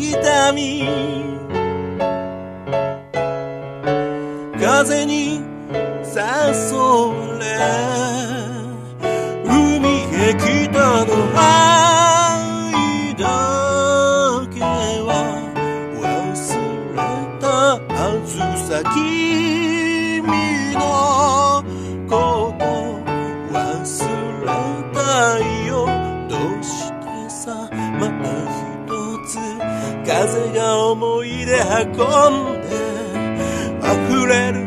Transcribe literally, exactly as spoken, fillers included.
痛み風に誘われ海へ来たの愛だけは忘れたはずさ君のこと忘れたいよどうしてさまた一つ風が思い出運んで溢れる